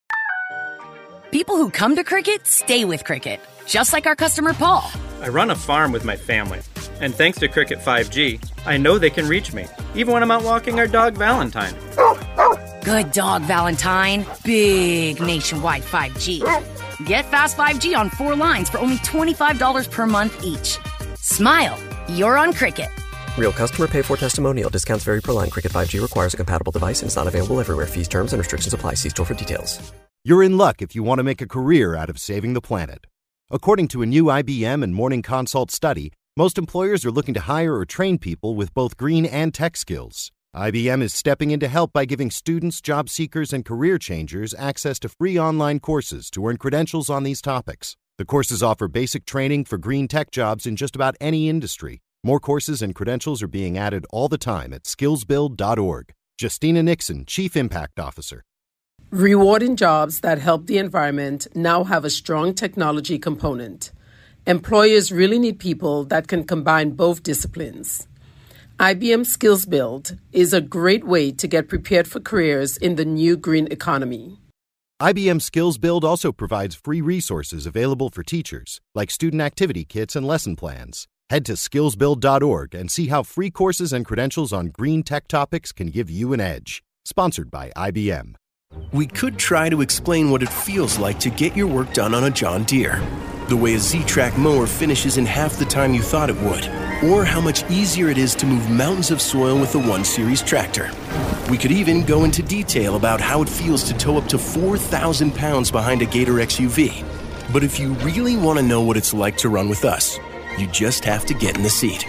People who come to Cricket stay with Cricket, just like our customer Paul. I run a farm with my family, and thanks to Cricket five G, I know they can reach me, even when I'm out walking our dog Valentine. Good dog, Valentine. Big nationwide five G. Get fast five G on four lines for only twenty-five dollars per month each. Smile, you're on Cricket. Real customer pay for testimonial. Discounts vary per line. Cricket five G requires a compatible device and is not available everywhere. Fees, terms, and restrictions apply. See store for details. You're in luck if you want to make a career out of saving the planet. According to a new I B M and Morning Consult study, most employers are looking to hire or train people with both green and tech skills. I B M is stepping in to help by giving students, job seekers, and career changers access to free online courses to earn credentials on these topics. The courses offer basic training for green tech jobs in just about any industry. More courses and credentials are being added all the time at skills build dot org. Justina Nixon, Chief Impact Officer. Rewarding jobs that help the environment now have a strong technology component. Employers really need people that can combine both disciplines. I B M Skills Build is a great way to get prepared for careers in the new green economy. I B M Skills Build also provides free resources available for teachers, like student activity kits and lesson plans. Head to skills build dot org and see how free courses and credentials on green tech topics can give you an edge. Sponsored by I B M. We could try to explain what it feels like to get your work done on a John Deere. The way a Z-Track mower finishes in half the time you thought it would. Or how much easier it is to move mountains of soil with a one series tractor. We could even go into detail about how it feels to tow up to four thousand pounds behind a Gator X U V. But if you really want to know what it's like to run with us, you just have to get in the seat.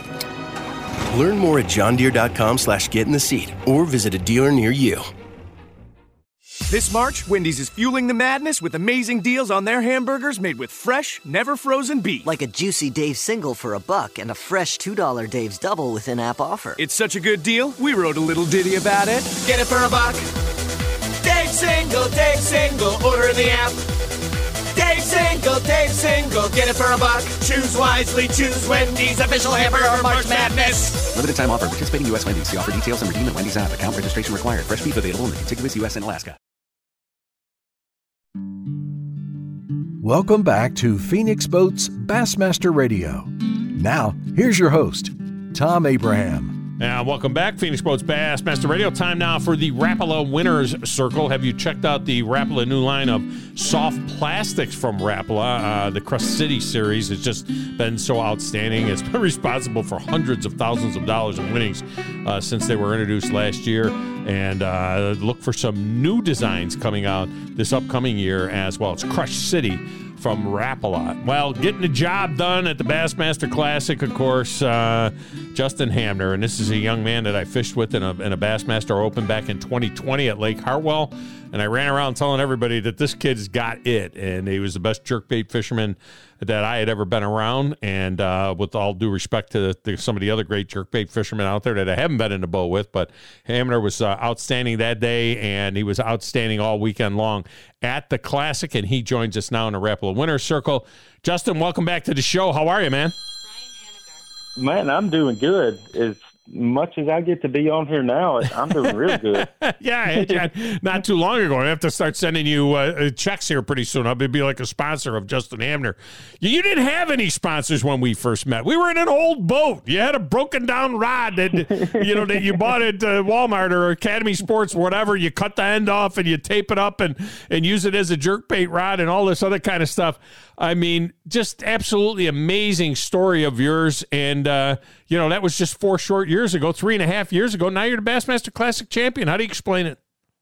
Learn more at johndeere dot com slash get in the seat or visit a dealer near you. This March, Wendy's is fueling the madness with amazing deals on their hamburgers made with fresh, never frozen beef. Like a juicy Dave's single for a buck and a fresh two dollar Dave's double with in-app offer. It's such a good deal, we wrote a little ditty about it. Get it for a buck. Dave's single, Dave's single, order in the app. Dave's single, Dave's single, get it for a buck. Choose wisely, choose Wendy's, official hamburger March Madness. Limited time offer, participating U S Wendy's. See offer details and redeem at Wendy's app. Account registration required. Fresh beef available in the contiguous U S and Alaska. Welcome back to Phoenix Boats Bassmaster Radio. Now, here's your host, Tom Abraham. And welcome back, Phoenix Boats Bassmaster Radio. Time now for the Rapala Winners Circle. Have you checked out the Rapala new line of soft plastics from Rapala? Uh, the Crust City series has just been so outstanding. It's been responsible for hundreds of thousands of dollars in winnings uh, since they were introduced last year. And uh, look for some new designs coming out this upcoming year as well. It's Crush City from Rapala. Well, getting the job done at the Bassmaster Classic, of course, uh, Justin Hamner, and this is a young man that I fished with in a, in a Bassmaster Open back in twenty twenty at Lake Hartwell, and I ran around telling everybody that this kid's got it, and he was the best jerkbait fisherman that I had ever been around, and uh, with all due respect to, to some of the other great jerkbait fishermen out there that I haven't been in the boat with, but Hamner was uh, outstanding that day, and he was outstanding all weekend long at the Classic, and he joins us now in the Rapala Winner's Circle. Justin, welcome back to the show. How are you, man? Man, I'm doing good. As much as I get to be on here now, I'm doing real good. Yeah, I, not too long ago. I have to start sending you uh, checks here pretty soon. I'll be like a sponsor of Justin Hamner. You, you didn't have any sponsors when we first met. We were in an old boat. You had a broken down rod that you know that you bought at uh, Walmart or Academy Sports, whatever. You cut the end off and you tape it up and and use it as a jerkbait rod and all this other kind of stuff. I mean, just absolutely amazing story of yours. And, uh, you know, that was just four short years ago, three and a half years ago. Now you're the Bassmaster Classic champion. How do you explain it?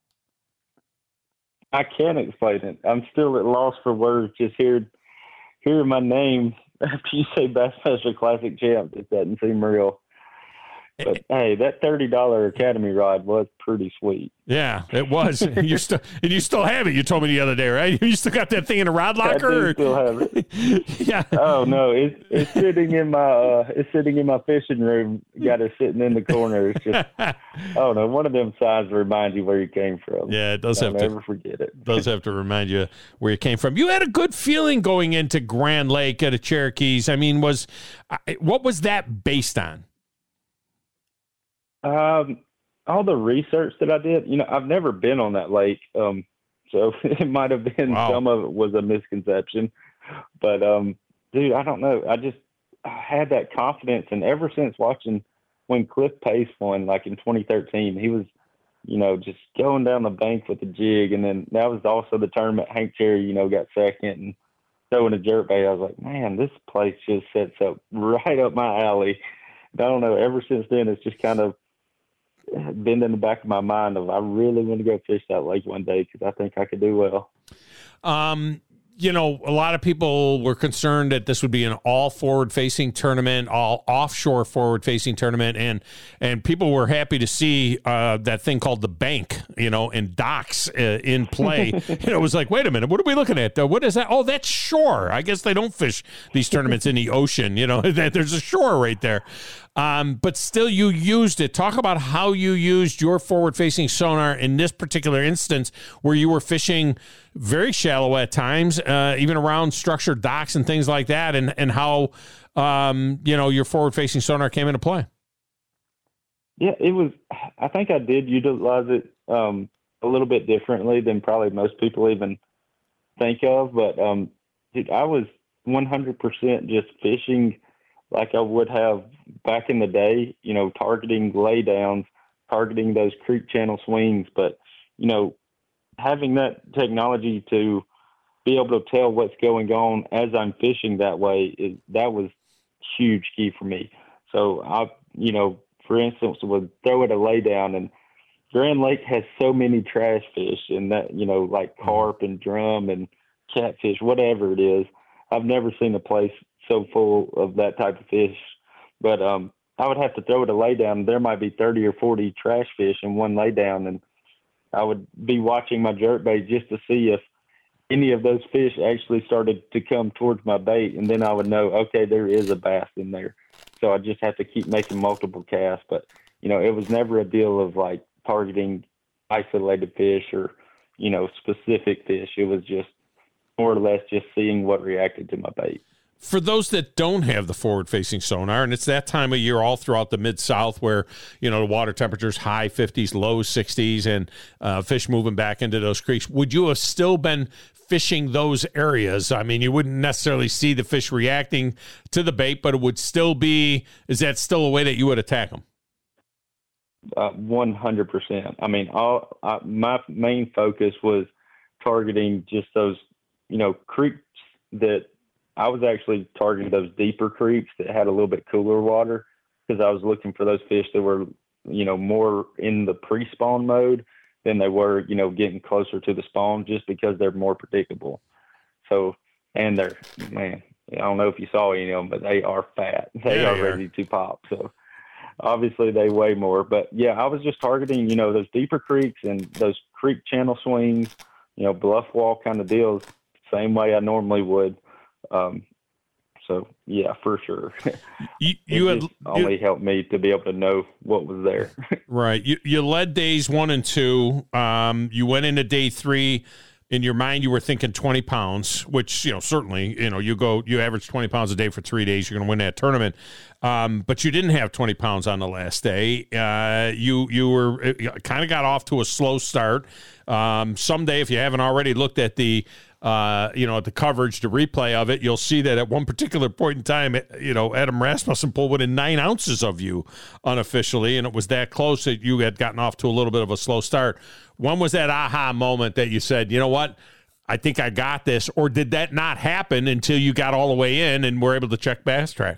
I can't explain it. I'm still at loss for words. Just hear, hearing my name after you say Bassmaster Classic champ, it doesn't seem real. But, hey, that thirty dollar Academy rod was pretty sweet. Yeah, it was. you still and you still have it. You told me the other day, right? You still got that thing in a rod locker? I do or? still have it. Yeah. Oh no, it's it's sitting in my uh, it's sitting in my fishing room. Got it sitting in the corner. It's just oh no, one of them signs to remind you where you came from. Yeah, it does I'll have never to. Never forget it. Does have to remind you where you came from. You had a good feeling going into Grand Lake at the Cherokees. I mean, was what was that based on? Um, all the research that I did, you know, I've never been on that lake. Um, so it might have been, wow. Some of it was a misconception, but, um, dude, I don't know. I just I had that confidence. And ever since watching when Cliff Pace won, like in twenty thirteen, he was, you know, just going down the bank with the jig. And then that was also the tournament Hank Cherry, you know, got second and throwing a jerkbait. I was like, man, this place just sets up right up my alley. And I don't know. Ever since then, it's just kind of been in the back of my mind of I really want to go fish that lake one day because I think I could do well. Um, you know, a lot of people were concerned that this would be an all forward-facing tournament, all offshore forward-facing tournament, and and people were happy to see uh, that thing called the bank, you know, and docks uh, in play. You know, it was like, wait a minute, what are we looking at? Uh, what is that? Oh, that's shore. I guess they don't fish these tournaments in the ocean. You know, that there's a shore right there. Um, but still, you used it. Talk about how you used your forward-facing sonar in this particular instance, where you were fishing very shallow at times, uh, even around structured docks and things like that, and and how um, you know your forward-facing sonar came into play. Yeah, it was. I think I did utilize it um, a little bit differently than probably most people even think of. But um, dude, I was one hundred percent just fishing like I would have back in the day, you know, targeting laydowns, targeting those creek channel swings. But, you know, having that technology to be able to tell what's going on as I'm fishing that way, is that was huge key for me. So I, you know, for instance, would throw it a laydown, and Grand Lake has so many trash fish and that, you know, like carp and drum and catfish, whatever it is. I've never seen a place so full of that type of fish, but um, I would have to throw it a laydown. There might be thirty or forty trash fish in one laydown, and I would be watching my jerkbait just to see if any of those fish actually started to come towards my bait, and then I would know, okay, there is a bass in there. So I just have to keep making multiple casts. But, you know, it was never a deal of like targeting isolated fish or, you know, specific fish. It was just more or less just seeing what reacted to my bait. For those that don't have the forward-facing sonar, and it's that time of year all throughout the Mid-South where, you know, the water temperatures high fifties, low sixties, and uh, fish moving back into those creeks, would you have still been fishing those areas? I mean, you wouldn't necessarily see the fish reacting to the bait, but it would still be, is that still a way that you would attack them? Uh, one hundred percent. I mean, all uh, my main focus was targeting just those, you know, creeks that I was actually targeting those deeper creeks that had a little bit cooler water, because I was looking for those fish that were, you know, more in the pre-spawn mode than they were, you know, getting closer to the spawn, just because they're more predictable. So, and they're, man, I don't know if you saw any of them, but they are fat. They yeah, are ready to pop. So obviously they weigh more. But yeah, I was just targeting, you know, those deeper creeks and those creek channel swings, you know, bluff wall kind of deals, same way I normally would. Um, so yeah, for sure. You, you had only you, helped me to be able to know what was there. Right. You, you led days one and two. Um, you went into day three. In your mind, you were thinking twenty pounds, which, you know, certainly, you know, you go, you average twenty pounds a day for three days, you're going to win that tournament. Um, but you didn't have twenty pounds on the last day. Uh, you, you were kind of got off to a slow start. Um, someday, if you haven't already looked at the, uh, you know, at the coverage, the replay of it, you'll see that at one particular point in time, you know, Adam Rasmussen pulled within nine ounces of you unofficially, and it was that close that you had gotten off to a little bit of a slow start. When was that aha moment that you said, you know what, I think I got this? Or did that not happen until you got all the way in and were able to check Bass Track?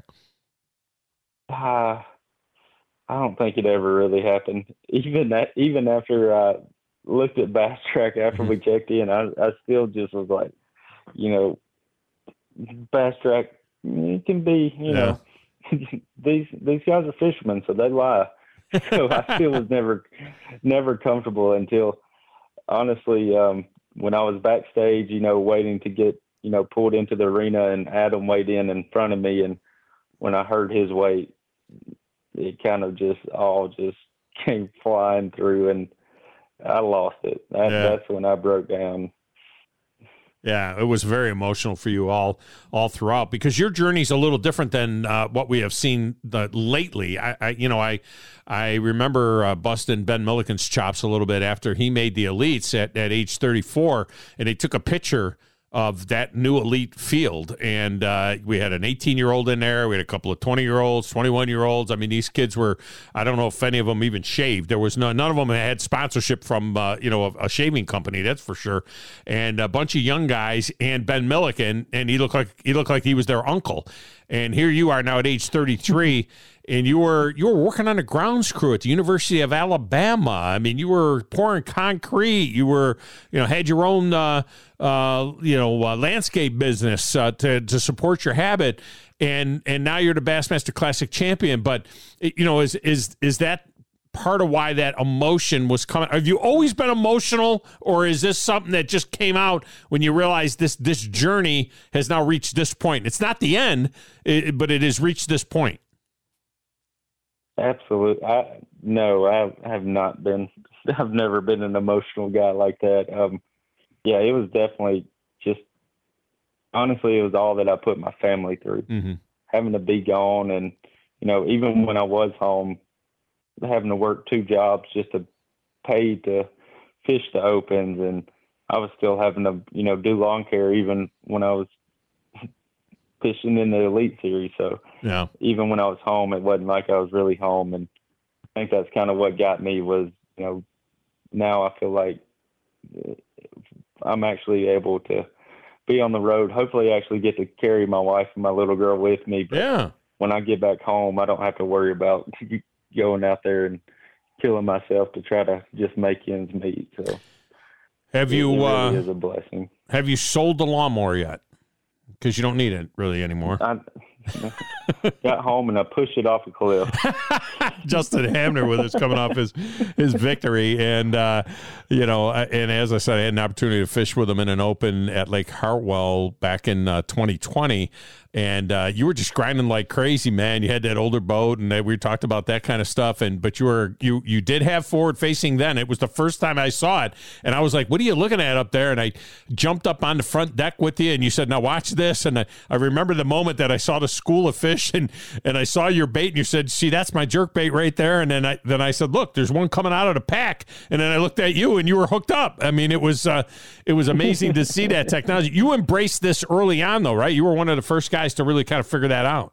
Uh, I don't think it ever really happened. Even that, even after I looked at Bass Track after mm-hmm. we checked in, I, I still just was like, you know, Bass Track, it can be, you yeah. know, these these guys are fishermen, so they lie. So I still was never, never comfortable until, honestly, um, when I was backstage, you know, waiting to get, you know, pulled into the arena, and Adam weighed in in front of me. And when I heard his weight, it kind of just all just came flying through, and I lost it. That, yeah. That's when I broke down. Yeah, it was very emotional for you all all throughout, because your journey's a little different than uh, what we have seen the, lately. I, I, you know, I I remember uh, busting Ben Milliken's chops a little bit after he made the elites at, at age thirty-four, and they took a picture of that new elite field, and uh, we had an eighteen-year-old in there. We had a couple of twenty-year-olds, twenty-one-year-olds. I mean, these kids were, I don't know if any of them even shaved. There was no, none of them had sponsorship from, uh, you know, a, a shaving company, that's for sure. And a bunch of young guys, and Ben Milliken, and he looked like he looked like he was their uncle. And here you are now at age thirty-three, and you were you were working on a grounds crew at the University of Alabama. I mean, you were pouring concrete. You were, you know, had your own, uh, uh, you know, uh, landscape business uh, to to support your habit, and and now you're the Bassmaster Classic champion. But you know, is is is that part of why that emotion was coming? Have you always been emotional, or is this something that just came out when you realized this this journey has now reached this point? It's not the end, it, but it has reached this point. Absolutely. I no, I have not been. I've never been an emotional guy like that. Um, yeah, it was definitely just. Honestly, it was all that I put my family through. Mm-hmm. Having to be gone, and you know, even when I was home, having to work two jobs just to pay to fish the opens, and I was still having to, you know, do lawn care even when I was fishing in the Elite Series. So yeah, even when I was home, it wasn't like I was really home. And I think that's kind of what got me was, you know, now I feel like I'm actually able to be on the road. Hopefully I actually get to carry my wife and my little girl with me. But yeah, when I get back home, I don't have to worry about going out there and killing myself to try to just make ends meet. So have you, it really uh, is a blessing. Have you sold the lawnmower yet? Because you don't need it really anymore. I, Got home and I pushed it off a cliff. Justin Hamner with us coming off his his victory, and uh, you know, and as I said, I had an opportunity to fish with him in an open at Lake Hartwell back in uh, twenty twenty. And uh, you were just grinding like crazy, man. You had that older boat, and we talked about that kind of stuff. And but you were you you did have forward facing then. It was the first time I saw it, and I was like, "What are you looking at up there?" And I jumped up on the front deck with you, and you said, "Now watch this." And I, I remember the moment that I saw the school of fish, and and I saw your bait, and you said, "See, that's my jerk bait right there." And then I then I said, "Look, there's one coming out of the pack." And then I looked at you, and you were hooked up. I mean, it was uh, it was amazing to see that technology. You embraced this early on, though, right? You were one of the first guys to really kind of figure that out.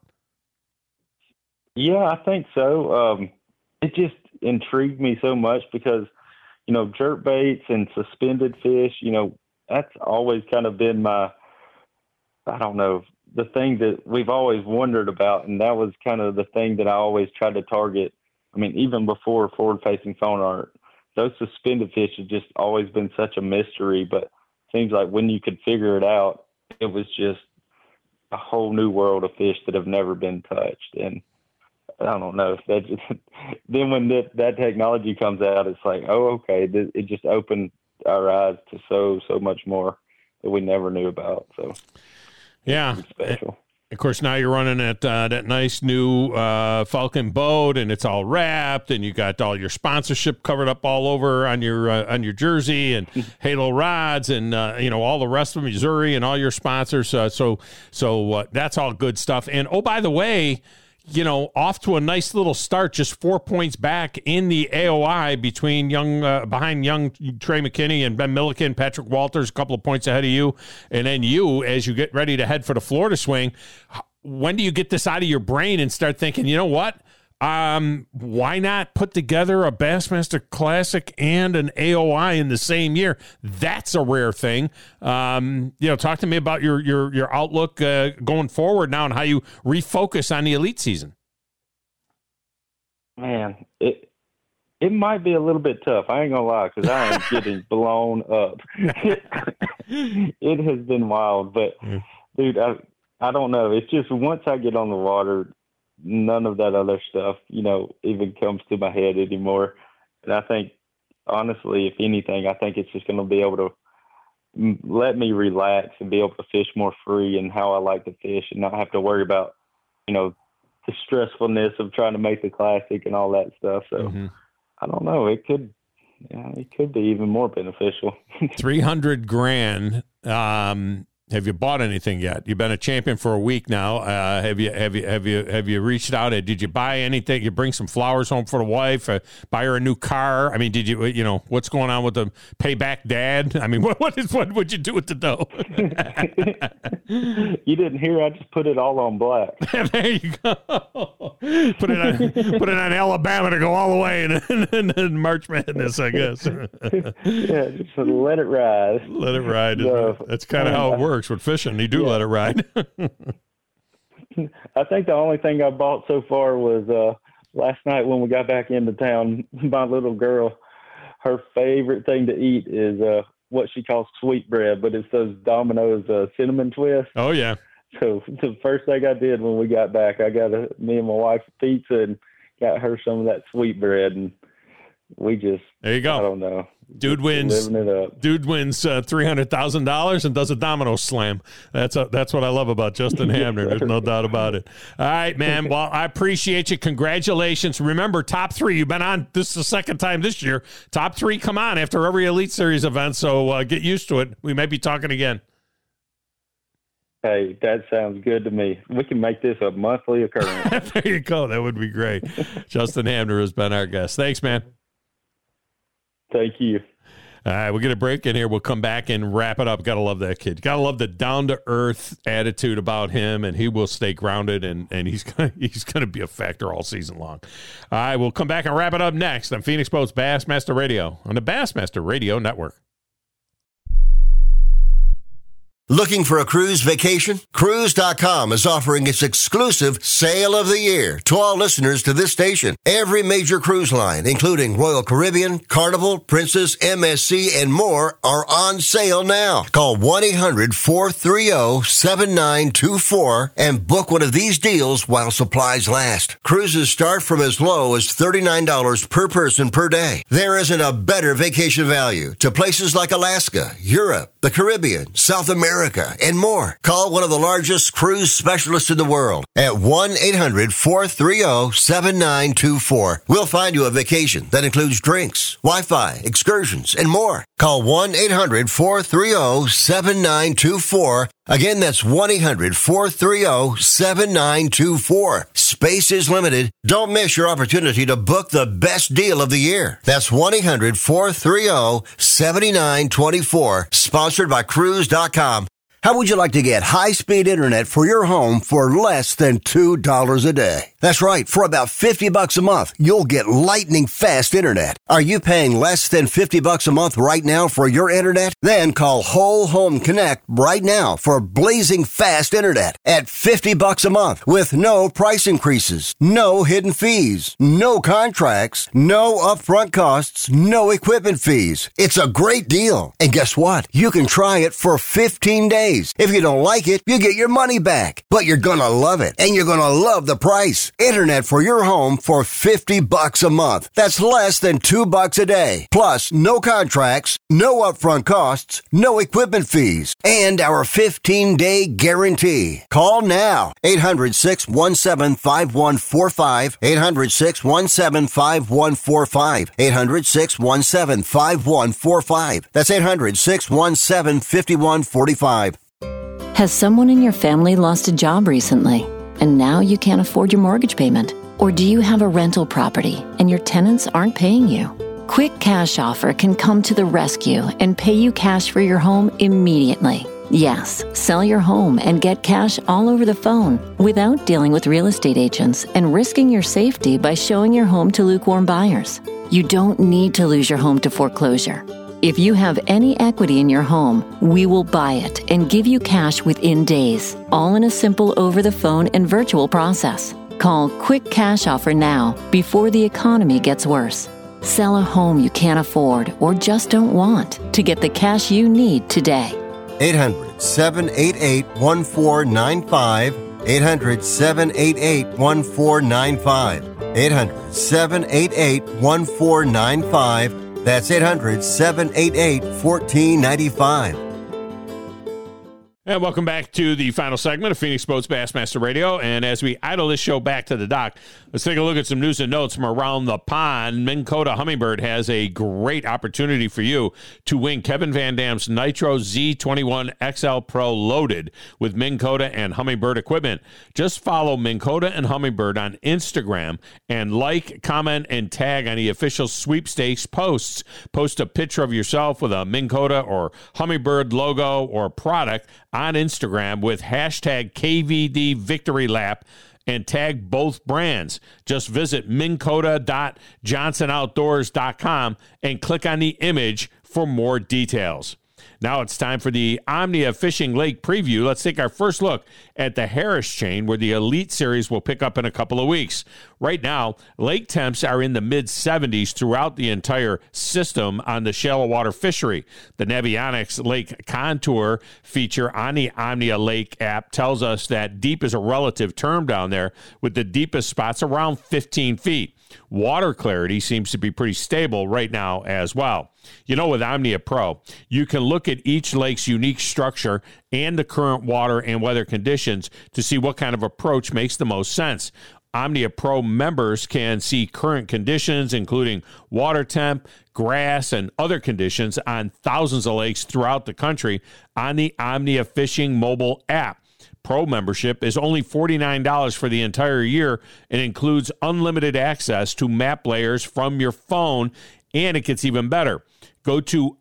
Yeah, I think so. Um, it just intrigued me so much because, you know, jerk baits and suspended fish, you know, that's always kind of been my, I don't know, the thing that we've always wondered about. And that was kind of the thing that I always tried to target. I mean, even before forward-facing sonar, those suspended fish have just always been such a mystery. But it seems like when you could figure it out, it was just a whole new world of fish that have never been touched. And I don't know if that just, then when that, that technology comes out, it's like, oh, okay. Th- it just opened our eyes to so, so much more that we never knew about. So yeah. Special. Of course, now you're running that uh, that nice new uh, Falcon boat, and it's all wrapped, and you got all your sponsorship covered up all over on your uh, on your jersey, and Halo rods, and uh, you know all the rest of Missouri, and all your sponsors. Uh, so so uh, that's all good stuff. And oh, by the way, you know, off to a nice little start, just four points back in the A O I between young uh, behind young Trey McKinney and Ben Milliken, Patrick Walters, a couple of points ahead of you, and then you as you get ready to head for the Florida swing. When do you get this out of your brain and start thinking, you know what? Um, why not put together a Bassmaster Classic and an A O I in the same year? That's a rare thing. Um, you know, talk to me about your your your outlook uh, going forward now and how you refocus on the elite season. Man, it it might be a little bit tough. I ain't gonna lie, because I am getting blown up. It has been wild, but dude, I I don't know. It's just once I get on the water, none of that other stuff, you know, even comes to my head anymore. And I think, honestly, if anything, I think it's just going to be able to let me relax and be able to fish more free and how I like to fish and not have to worry about, you know, the stressfulness of trying to make the Classic and all that stuff. So mm-hmm. I don't know. It could, yeah, it could be even more beneficial. three hundred grand. Um, Have you bought anything yet? You've been a champion for a week now. Uh, have you have you have you have you reached out? Did you buy anything? You bring some flowers home for the wife? Uh, buy her a new car? I mean, did you you know what's going on with the payback dad? I mean, what what is what would you do with the dough? You didn't hear? I just put it all on black. There you go. Put it on put it on Alabama to go all the way in March Madness, I guess. Yeah, just let it ride. Let it ride. So, that's kind of how it works. With fishing, you do yeah. let it ride. I think the only thing I bought so far was uh, last night when we got back into town. My little girl, her favorite thing to eat is uh, what she calls sweetbread, but it's those Domino's uh, cinnamon twists. Oh yeah. So the first thing I did when we got back, I got a, me and my wife a pizza and got her some of that sweetbread, and we just there you go. I don't know. Dude wins. Dude wins uh, three hundred thousand dollars and does a domino slam. That's a, that's what I love about Justin Hamner. There's no doubt about it. All right, man. Well, I appreciate you. Congratulations. Remember, top three. You've been on. This is the second time this year. Top three come on after every Elite Series event. So uh, get used to it. We may be talking again. Hey, that sounds good to me. We can make this a monthly occurrence. There you go. That would be great. Justin Hamner has been our guest. Thanks, man. Thank you. All right, we'll get a break in here. We'll come back and wrap it up. Got to love that kid. Got to love the down-to-earth attitude about him, and he will stay grounded, and, and he's gonna, he's going to be a factor all season long. All right, we'll come back and wrap it up next on Phoenix Boats Bassmaster Radio on the Bassmaster Radio Network. Looking for a cruise vacation? Cruise dot com is offering its exclusive Sale of the Year to all listeners to this station. Every major cruise line, including Royal Caribbean, Carnival, Princess, M S C, and more, are on sale now. Call one eight hundred four three zero seven nine two four and book one of these deals while supplies last. Cruises start from as low as thirty-nine dollars per person per day. There isn't a better vacation value to places like Alaska, Europe, the Caribbean, South America, and more. Call one of the largest cruise specialists in the world at one eight hundred four three zero seven nine two four. We'll find you a vacation that includes drinks, Wi-Fi, excursions, and more. Call one eight hundred four three zero seven nine two four. Again, that's one eight hundred four three zero seven nine two four. Space is limited. Don't miss your opportunity to book the best deal of the year. That's one eight hundred four three zero seven nine two four. Sponsored by Cruise dot com. How would you like to get high-speed internet for your home for less than two dollars a day? That's right. For about fifty bucks a month, you'll get lightning fast internet. Are you paying less than fifty bucks a month right now for your internet? Then call Whole Home Connect right now for blazing fast internet at fifty bucks a month with no price increases, no hidden fees, no contracts, no upfront costs, no equipment fees. It's a great deal. And guess what? You can try it for fifteen days. If you don't like it, you get your money back. But you're gonna love it, and you're gonna love the price. Internet for your home for fifty bucks a month. That's less than two bucks a day. Plus, no contracts, no upfront costs, no equipment fees, and our fifteen-day guarantee. Call now. eight hundred six one seven five one four five. eight hundred six one seven five one four five. eight hundred six one seven five one four five. That's eight hundred six one seven five one four five. Has someone in your family lost a job recently, and now you can't afford your mortgage payment? Or do you have a rental property and your tenants aren't paying you? Quick Cash Offer can come to the rescue and pay you cash for your home immediately. Yes, sell your home and get cash all over the phone without dealing with real estate agents and risking your safety by showing your home to lukewarm buyers. You don't need to lose your home to foreclosure. If you have any equity in your home, we will buy it and give you cash within days, all in a simple over-the-phone and virtual process. Call Quick Cash Offer now before the economy gets worse. Sell a home you can't afford or just don't want to get the cash you need today. eight hundred seven eight eight one four nine five. eight hundred seven eight eight one four nine five. eight hundred seven eight eight one four nine five. That's eight hundred seven eight eight one four nine five. And welcome back to the final segment of Phoenix Boats Bassmaster Radio. And as we idle this show back to the dock, let's take a look at some news and notes from around the pond. Minn Kota Humminbird has a great opportunity for you to win Kevin Van Dam's Nitro Z twenty-one X L Pro loaded with Minn Kota and Humminbird equipment. Just follow Minn Kota and Humminbird on Instagram and like, comment, and tag on the official sweepstakes posts. Post a picture of yourself with a Minn Kota or Humminbird logo or product on Instagram with hashtag K V D Victory Lap and tag both brands. Just visit minn kota dot johnson outdoors dot com and click on the image for more details. Now it's time for the Omnia Fishing Lake preview. Let's take our first look at the Harris Chain, where the Elite Series will pick up in a couple of weeks. Right now, lake temps are in the mid seventies throughout the entire system on the shallow water fishery. The Navionics Lake Contour feature on the Omnia Lake app tells us that deep is a relative term down there, with the deepest spots around fifteen feet. Water clarity seems to be pretty stable right now as well. You know, with Omnia Pro, you can look at each lake's unique structure and the current water and weather conditions to see what kind of approach makes the most sense. Omnia Pro members can see current conditions, including water temp, grass, and other conditions on thousands of lakes throughout the country on the Omnia Fishing mobile app. Pro membership is only forty-nine dollars for the entire year and includes unlimited access to map layers from your phone, and it gets even better. Go to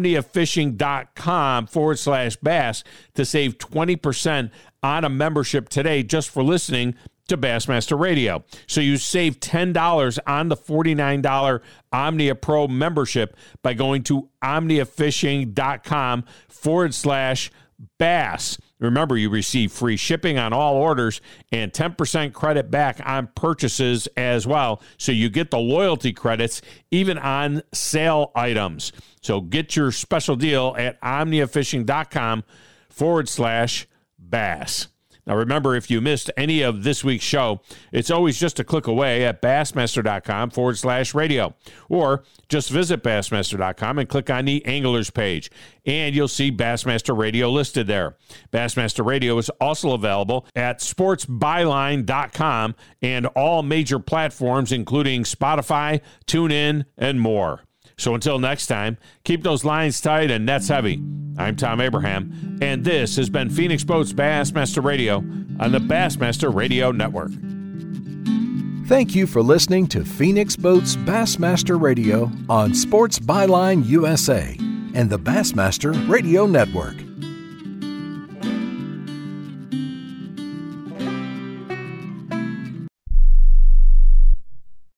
omniafishing.com forward slash bass to save twenty percent on a membership today just for listening to Bassmaster Radio. So you save ten dollars on the forty-nine dollars Omnia Pro membership by going to omniafishing.com forward slash Bass. Remember, you receive free shipping on all orders and ten percent credit back on purchases as well. So you get the loyalty credits even on sale items. So get your special deal at omniafishing.com forward slash bass. Now, remember, if you missed any of this week's show, it's always just a click away at bassmaster.com forward slash radio. Or just visit bassmaster dot com and click on the Anglers page, and you'll see Bassmaster Radio listed there. Bassmaster Radio is also available at sports byline dot com and all major platforms, including Spotify, TuneIn, and more. So until next time, keep those lines tight and nets heavy. I'm Tom Abraham, and this has been Phoenix Boats Bassmaster Radio on the Bassmaster Radio Network. Thank you for listening to Phoenix Boats Bassmaster Radio on Sports Byline U S A and the Bassmaster Radio Network.